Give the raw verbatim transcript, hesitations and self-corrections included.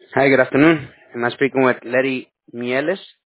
Hi, good afternoon. Am I speaking with Larry Mieles?